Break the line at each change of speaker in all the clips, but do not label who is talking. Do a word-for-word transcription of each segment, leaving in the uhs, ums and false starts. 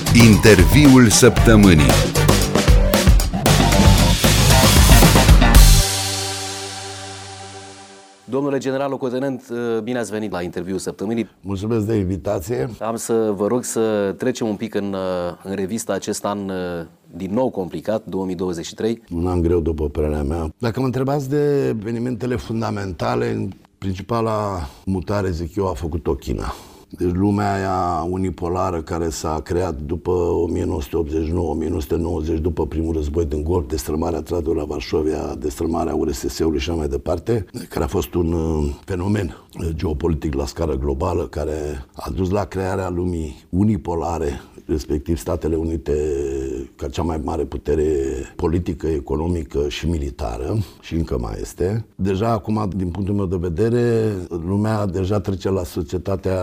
Interviul săptămânii.
Domnule general locotenent, bine ați venit la interviul săptămânii.
Mulțumesc de invitație.
Am să vă rog să trecem un pic în, în revistă acest an din nou complicat, două mii douăzeci și trei.
Un an greu, după părerea mea. Dacă mă întrebați de evenimentele fundamentale, principala mutare, zic eu, a făcut-o China. Deci lumea aia unipolară care s-a creat după o mie nouă sute optzeci și nouă - o mie nouă sute nouăzeci, după primul război din Golf, destrămarea Tratului la Varșovia, destrămarea U R S S-ului și așa mai departe, care a fost un uh, fenomen geopolitic la scară globală, care a dus la crearea lumii unipolare, respectiv Statele Unite ca cea mai mare putere politică, economică și militară, și încă mai este. Deja acum, din punctul meu de vedere, lumea deja trece la societatea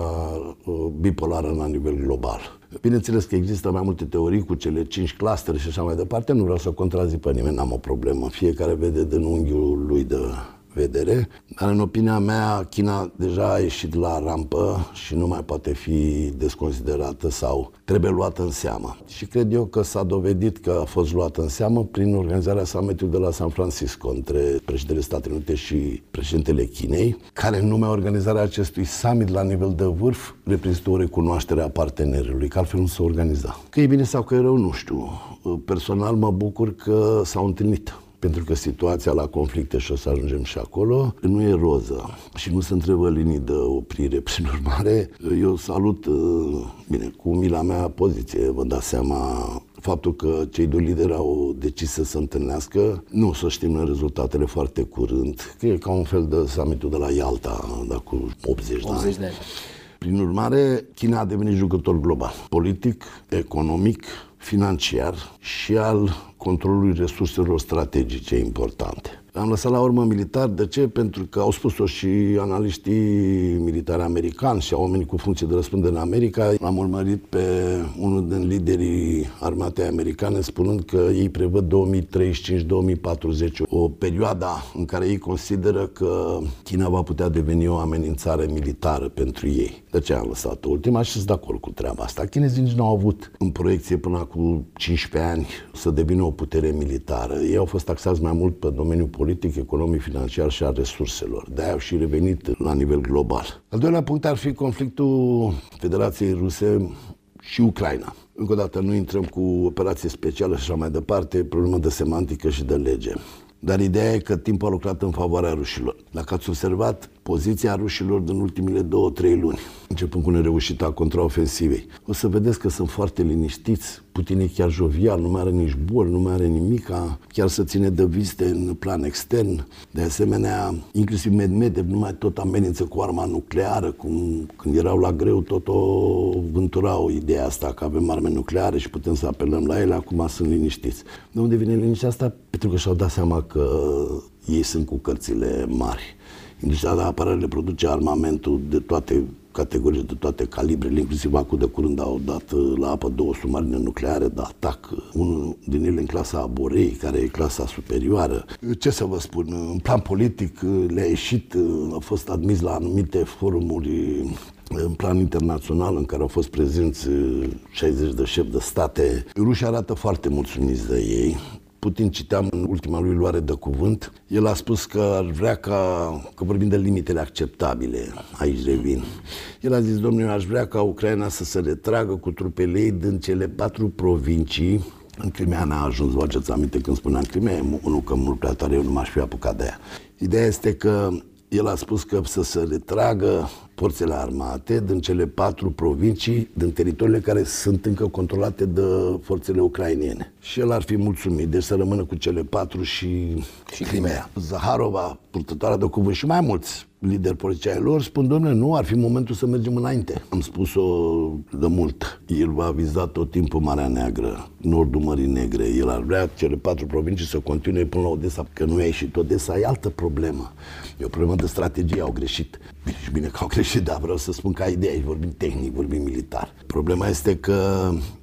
bipolară la nivel global. Bineînțeles că există mai multe teorii cu cele cinci clustere și așa mai departe, nu vreau să contrazic pe nimeni, n-am o problemă, fiecare vede din unghiul lui de vedere, dar în opinia mea China deja a ieșit la rampă și nu mai poate fi desconsiderată sau trebuie luată în seamă. Și cred eu că s-a dovedit că a fost luată în seamă prin organizarea summitului de la San Francisco între președintele Statelor Unite și președintele Chinei, care în numai organizarea acestui summit la nivel de vârf reprezintă o recunoaștere a partenerului, că altfel nu se organiza. Că e bine sau că e rău, nu știu. Personal mă bucur că s-au întâlnit. Pentru că situația la conflicte, și o să ajungem și acolo, nu e roză și nu se întrebă linii de oprire. Prin urmare, eu salut, bine, cu umila mea poziție, vă dați seama, faptul că cei doi lideri au decis să se întâlnească. Nu o să știm rezultatele foarte curând, că e ca un fel de summitul de la Ialta, dar cu optzeci de ani.
de ani.
Prin urmare, China a devenit jucător global, politic, economic, financiar și al controlului resurselor strategice importante. Am lăsat la urmă militar. De ce? Pentru că au spus-o și analiștii militari americani și oamenii cu funcție de răspundere în America. L-am urmărit pe unul din liderii armatei americane spunând că ei prevăd două mii treizeci și cinci - două mii patruzeci, o perioadă în care ei consideră că China va putea deveni o amenințare militară pentru ei. De ce am lăsat-o ultima și sunt de acord cu treaba asta. Chinezii nici nu au avut în proiecție până acum cincisprezece ani să devină o putere militară. Ei au fost taxați mai mult pe domeniul politic, economic, financiar și al resurselor. De-aia au și revenit la nivel global. Al doilea punct ar fi conflictul Federației Ruse și Ucraina. Încă o dată, nu intrăm cu operație specială și așa mai departe, problemă de semantică și de lege. Dar ideea e că timpul a lucrat în favoarea rușilor. Dacă ați observat poziția rușilor din ultimile două, trei luni, începând cu nereușita contraofensivei, o să vedeți că sunt foarte liniștiți. Putin e chiar jovial, nu mai are nici boli, nu mai are nimica, chiar se ține de vizite în plan extern. De asemenea, inclusiv Medvedev nu mai tot amenință cu arma nucleară, cum când erau la greu tot o vânturau ideea asta că avem arme nucleare și putem să apelăm la ele, acum sunt liniștiți. De unde vine liniștea asta? Pentru că și-au dat seama că ei sunt cu cărțile mari. Industria de apărare le produce armamentul de toate categorii, de toate calibrele, inclusiv acum de curând au dat la apă două submarine nucleare de atac, unul din ele în clasa Aborei, care e clasa superioară. Ce să vă spun, în plan politic le-a ieșit, a fost admis la anumite forumuri în plan internațional în care au fost prezenți șaizeci de șefi de state. Rușii arată foarte mulțumiți de ei. Putin, citeam în ultima lui luare de cuvânt, el a spus că ar vrea ca, că vorbim de limitele acceptabile, aici revin. El a zis, domnule, aș vrea ca Ucraina să se retragă cu trupele ei din cele patru provincii. În Crimea n-a ajuns, vă aduceți aminte când spuneam Crimea, unul că mult prea tare, eu nu m-aș fi apucat de ea. Ideea este că el a spus că să se retragă forțele armate din cele patru provincii, din teritoriile care sunt încă controlate de forțele ucrainene. Și el ar fi mulțumit, deci să rămână cu cele patru și, și Crimea. Zaharova, purtătoarea de cuvânt și mai mulți lideri politici ai lor spun, domnule, nu, ar fi momentul să mergem înainte. Am spus-o de mult. El va viza tot timpul Marea Neagră, nordul Mării Negre. El ar vrea cele patru provincii să continue până la Odessa, că nu a ieșit Odessa, e altă problemă. E o problemă de strategie, au greșit. Bine și bine că au greșit, dar vreau să spun ca idee, aici vorbim tehnic, vorbim militar. Problema este că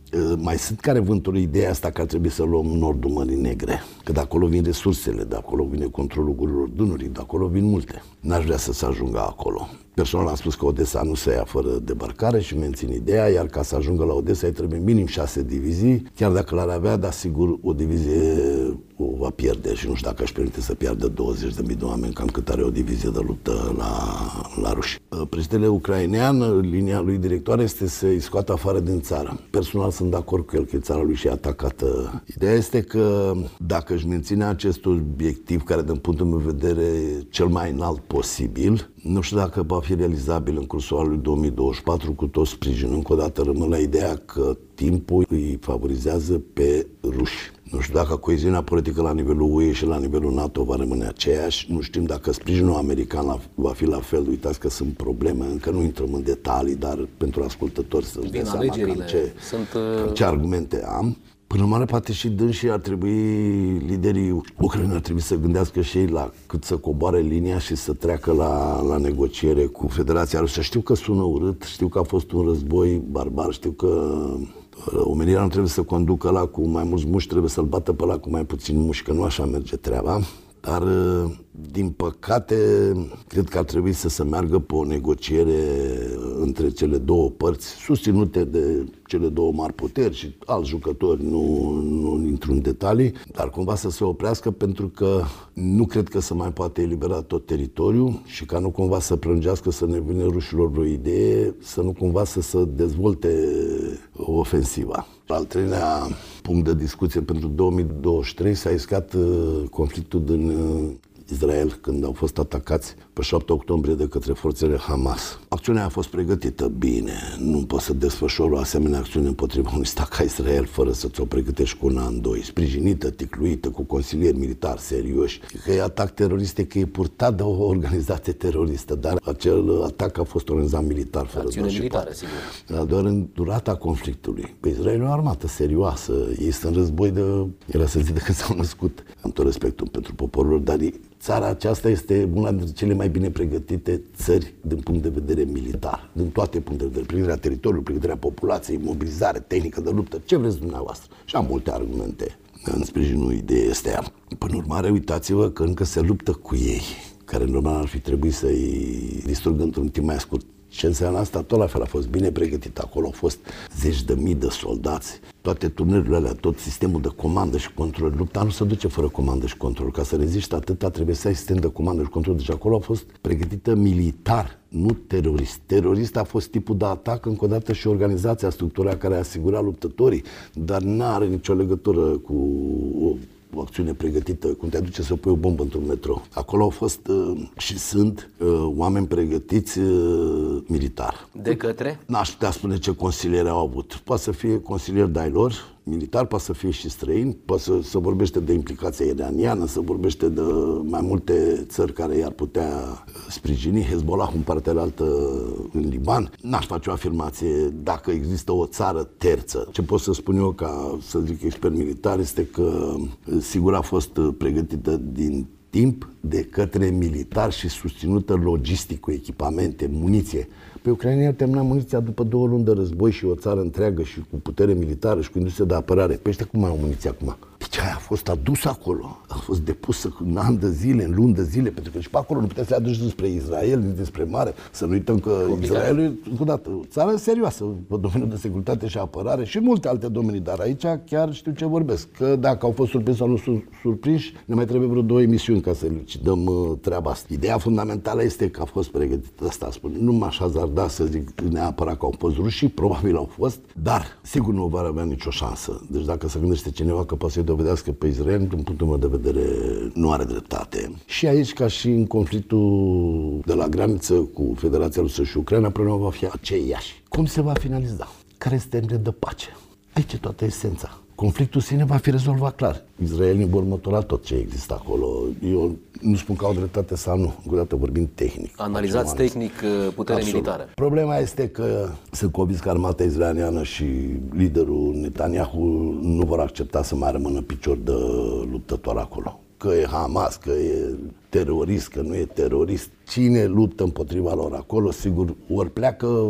mai sunt care vântură ideea asta că ar trebui să luăm nordul Mării Negre, că de acolo vin resursele, de acolo vine controlul gurilor Dunării, de acolo vin multe. N-aș vrea să se ajungă acolo. Personal am spus că Odessa nu se ia fără debarcare și mențin ideea, iar ca să ajungă la Odessa îi trebuie minim șase divizii, chiar dacă l-ar avea, dar sigur o divizie o va pierde și nu știu dacă își permite să piardă douăzeci de mii de oameni, cam cât are o divizie de luptă la, la ruși. Președintele ucrainean, linia lui directoare este să-i scoată afară din țară. Personal sunt de acord cu el că e țara lui și e atacată. Ideea este că dacă își menține acest obiectiv, care din punctul meu de vedere cel mai înalt posibil, nu știu dacă va fi realizabil în cursul anului două mii douăzeci și patru cu tot sprijinul. Încă o dată rămân la ideea că timpul îi favorizează pe ruși. Nu știu dacă coeziunea politică la nivelul U E și la nivelul NATO va rămâne aceeași. Nu știm dacă sprijinul american la, va fi la fel. Uitați că sunt probleme, încă nu intrăm în detalii, dar pentru ascultători să-și dea seama cam ce,
sunt,
cam ce argumente am. Până mare, poate și dânsii ar trebui, liderii ucraineni ar trebui să gândească și ei la cât să coboare linia și să treacă la, la negociere cu Federația Rusă. Știu că sună urât, știu că a fost un război barbar, știu că omenirea nu trebuie să conducă la cu mai mulți muși, trebuie să-l bată pe ăla cu mai puțini muși, că nu așa merge treaba. Dar, din păcate, cred că ar trebui să se meargă pe o negociere între cele două părți, susținute de cele două mari puteri și alți jucători, nu, nu intru în detalii, dar cumva să se oprească, pentru că nu cred că se mai poate elibera tot teritoriul și ca nu cumva să prelungească, să ne vină rușilor vreo idee, să nu cumva să se dezvolte ofensiva. Al treilea punct de discuție pentru două mii douăzeci și trei s-a iscat uh, conflictul din uh, Israel, când au fost atacați pe șapte octombrie de către forțele Hamas. Acțiunea a fost pregătită bine, nu poți să desfășori o asemenea acțiune împotriva unui stat ca Israel fără să ți-o pregătești cu un an, doi, sprijinită, ticluită, cu consilieri militari serioși. Că e atac terorist, e că e purtat de o organizație teroristă, dar acel atac a fost organizat militar, fără
acțiune militară, sigur.
Doar în durata conflictului. Pe Israel e o armată serioasă, ei sunt în război de, era să zic, de când s-au născut. Am tot respectul pentru poporul lor, dar țara aceasta este una dintre cele mai bine pregătite țări din punct de vedere militar, din toate punctele de vedere, pregătirea teritoriului, pregătirea populației, mobilizare, tehnică de luptă, ce vreți dumneavoastră. Și am multe argumente în sprijinul ideii astea. Până urmare, uitați-vă că încă se luptă cu ei, care normal ar fi trebuit să-i distrugă într-un timp mai scurt. Ce înseamnă asta? Tot la fel a fost bine pregătit. Acolo au fost zeci de mii de soldați. Toate turnerurile alea, tot sistemul de comandă și control. Lupta nu se duce fără comandă și control. Ca să reziști atâta, trebuie să ai sistem de comandă și control. Deci acolo a fost pregătită militar, nu terorist. Terorist a fost tipul de atac, încă o dată, și organizația, structura care asigura luptătorii, dar nu are nicio legătură cu o o acțiune pregătită, cum te aduce să pui o bombă într-un metrou. Acolo au fost uh, și sunt uh, oameni pregătiți uh, militar.
De către?
N-aș putea spune ce consilieri au avut. Poate să fie consilieri de-ai lor, militar, poate să fie și străini, poate să, să vorbește de implicația iraniană, să vorbește de mai multe țări care i-ar putea sprijini, Hezbollah în partea altă în Liban. N-aș face o afirmație dacă există o țară terță. Ce pot să spun eu ca, să zic, expert militar, este că sigur a fost pregătită din timp de către militari și susținută logistic cu echipamente, muniție. Pe ucraineni au terminat muniția după două luni de război și o țară întreagă și cu putere militară și cu industrie de apărare. Pe ăștia cum mai au muniție acum? Deci aia a fost adusă acolo, a fost depusă în ani de zile, în luni de zile, pentru că și pe acolo nu puteți să le aduci despre Israel, nici despre mare. Să nu uităm că Israelul e, încă o dată, o țară serioasă pe domeniul de securitate și apărare și multe alte domenii, dar aici chiar știu ce vorbesc. Că dacă au fost surprinși sau nu surprinși, ne mai trebuie vreo două emisiuni ca să lucidăm uh, treaba asta. Ideea fundamentală este că a fost pregătită, asta spun. Nu m-aș hazarda să zic neapărat că au fost rușii, probabil au fost, dar sigur nu vor avea nicio șansă. Deci dacă se gândește cineva că poate să-i dovedească pe Israel, din punctul meu de vedere, nu are dreptate. Și aici, ca și în conflictul de la graniță cu Federația Rusă și Ucraina, problema va fi aceeași. Cum se va finaliza? Care este termenul de pace? Aici e toată esența. Conflictul sine va fi rezolvat clar. Israelii vor mătura tot ce există acolo. Eu nu spun că au dreptate sau nu, încă o dată vorbim tehnic.
Analizați tehnic puterea militară.
Problema este că sunt convins că armata israeliană și liderul Netanyahu nu vor accepta să mai rămână picior de luptător acolo. Că e Hamas, că e terorist, că nu e terorist. Cine luptă împotriva lor acolo, sigur, ori pleacă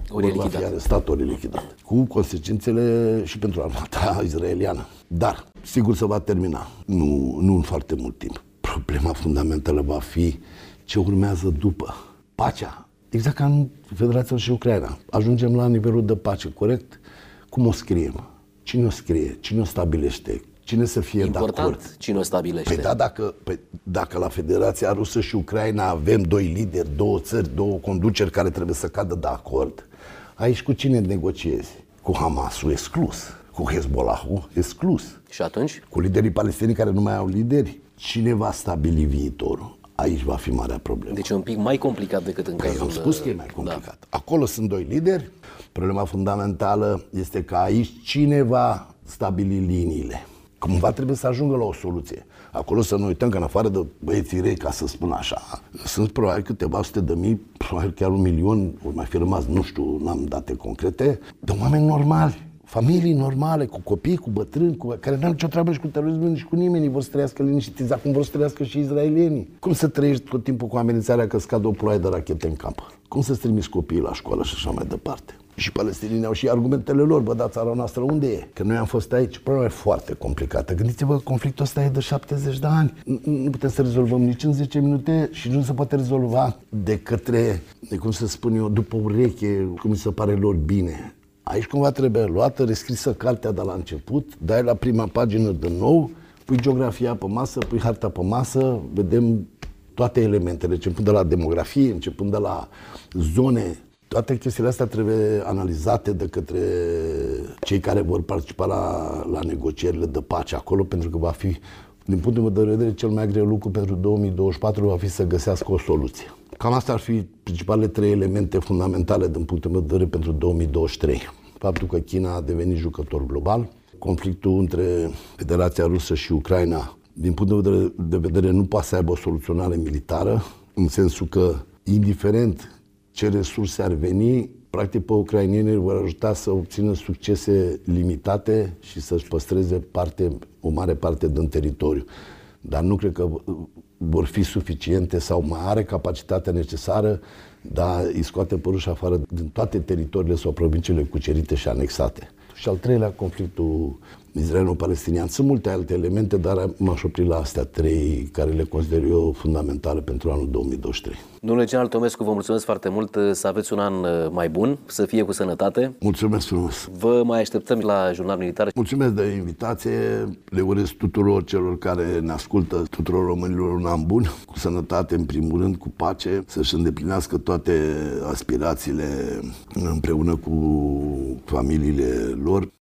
ori e lichidat.
Va fi arestat, ori e lichidat. Cu consecințele și pentru armata izraeliană. Dar, sigur se va termina. Nu, nu în foarte mult timp. Problema fundamentală va fi ce urmează după. Pacea. Exact ca în Federația și Ucraina. Ajungem la nivelul de pace, corect? Cum o scriem? Cine o scrie? Cine o stabilește? Cine să fie
Important,
de acord?
cine o stabilește.
Păi da, dacă, pe, dacă la Federația Rusă și Ucraina avem doi lideri, două țări, două conduceri care trebuie să cadă de acord, aici cu cine negociezi? Cu Hamasul exclus, cu Hezbollahul exclus.
Și atunci?
Cu liderii palestinieni care nu mai au lideri. Cine va stabili viitorul? Aici va fi marea problemă.
Deci e un pic mai complicat decât în
Păi
cazul...
am spus că e mai complicat.
Da.
Acolo sunt doi lideri. Problema fundamentală este că aici cine va stabili liniile. Cumva trebuie să ajungă la o soluție. Acolo să nu uităm că în afară de băieții rei, ca să spun așa, sunt probabil câteva sute de mii, probabil chiar un milion, ori mai fi rămas, nu știu, n-am date concrete, de oameni normali. Familii normale, cu copii, cu bătrâni, cu... care n-au nicio treabă și cu terorismul, nici cu nimeni, vor să trăiască liniștiți, acum vor să trăiască și izraelienii. Cum să trăiești tot timpul cu amenințarea că scade o ploaie de rachete în cap? Cum să-ți trimiți copiii la școală și așa mai departe? Și palestinienii au și argumentele lor, bă, da, țara noastră unde e? Că noi am fost aici. Problema e foarte complicată. Gândiți-vă, conflictul ăsta e de șaptezeci de ani. Nu putem să rezolvăm nici în zece minute și nu se poate rezolva de către, de cum să spun eu, după ureche, cum mi se pare lor bine. Aici cumva trebuie luată, rescrisă cartea de la început, dai la prima pagină de nou, pui geografia pe masă, pui harta pe masă, vedem toate elementele, începând de la demografie, începând de la zone. Toate chestiile astea trebuie analizate de către cei care vor participa la, la negocierile de pace acolo, pentru că va fi, din punctul meu de vedere, cel mai greu lucru pentru două mii douăzeci și patru va fi să găsească o soluție. Cam astea ar fi principalele trei elemente fundamentale din punctul meu de vedere pentru două mii douăzeci și trei. Faptul că China a devenit jucător global, conflictul între Federația Rusă și Ucraina, din punctul de vedere, de vedere nu poate să aibă o soluționare militară, în sensul că, indiferent ce resurse ar veni, practic pe ucrainieni vor ajuta să obțină succese limitate și să-și păstreze parte, o mare parte din teritoriu. Dar nu cred că vor fi suficiente sau mai are capacitatea necesară, dar îi scoate pe ruși afară din toate teritoriile sau provinciile cucerite și anexate. Și al treilea, conflictul israelo-palestinian. Sunt multe alte elemente, dar m-aș opri la astea trei, care le consider eu fundamentale pentru anul două mii douăzeci și trei.
Domnule general Tomescu, vă mulțumesc foarte mult, să aveți un an mai bun, să fie cu sănătate.
Mulțumesc frumos!
Vă mai așteptăm la Jurnal Militar.
Mulțumesc de invitație, le urez tuturor celor care ne ascultă, tuturor românilor un an bun, cu sănătate în primul rând, cu pace, să-și îndeplinească toate aspirațiile împreună cu familiile lor.